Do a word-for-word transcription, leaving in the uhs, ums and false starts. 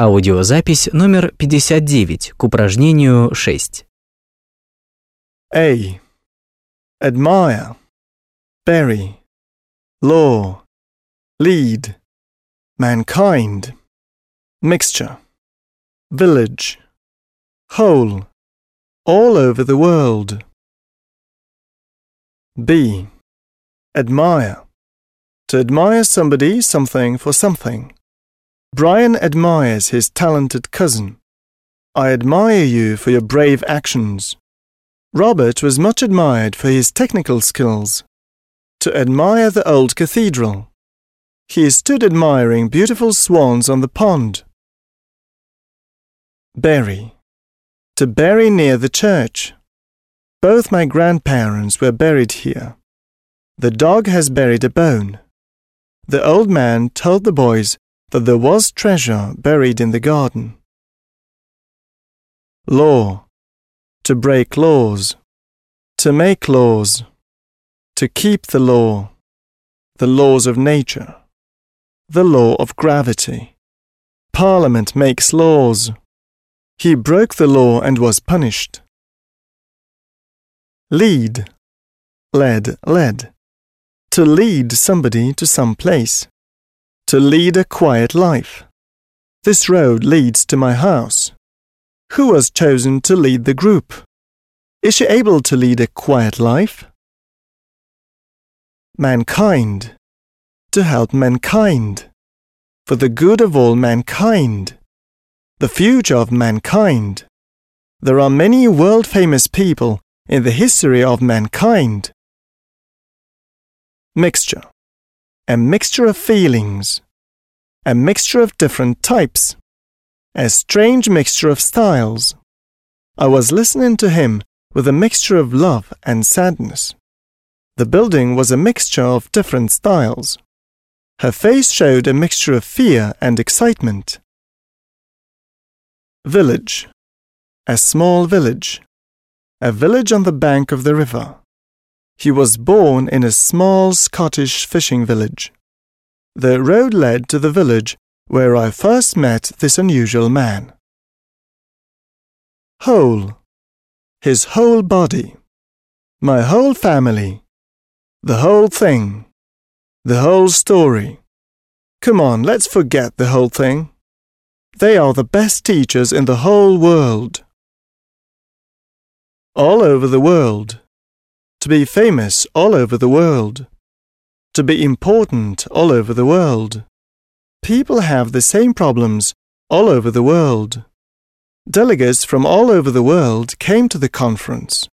Аудиозапись номер пятьдесят девять к упражнению шесть. A. Admire, bury, law, lead, mankind, mixture, village, whole, all over the world. B. Admire, to admire somebody, something for something. Brian admires his talented cousin. I admire you for your brave actions. Robert was much admired for his technical skills. To admire the old cathedral. He stood admiring beautiful swans on the pond. Bury, to bury near the church. Both my grandparents were buried here. The dog has buried a bone. The old man told the boys that there was treasure buried in the garden. Law, to break laws, to make laws, to keep the law, the laws of nature, the law of gravity. Parliament makes laws. He broke the law and was punished. Lead, led, led, to lead somebody to some place. To lead a quiet life. This road leads to my house. Who was chosen to lead the group? Is she able to lead a quiet life? Mankind, to help mankind, for the good of all mankind, the future of mankind. There are many world-famous people in the history of mankind. Mixture, a mixture of feelings, a mixture of different types, a strange mixture of styles. I was listening to him with a mixture of love and sadness. The building was a mixture of different styles. Her face showed a mixture of fear and excitement. Village, a small village, a village on the bank of the river. He was born in a small Scottish fishing village. The road led to the village where I first met this unusual man. Whole, his whole body, my whole family, the whole thing, the whole story. Come on, let's forget the whole thing. They are the best teachers in the whole world. All over the world. To be famous all over the world. To be important all over the world. People have the same problems all over the world. Delegates from all over the world came to the conference.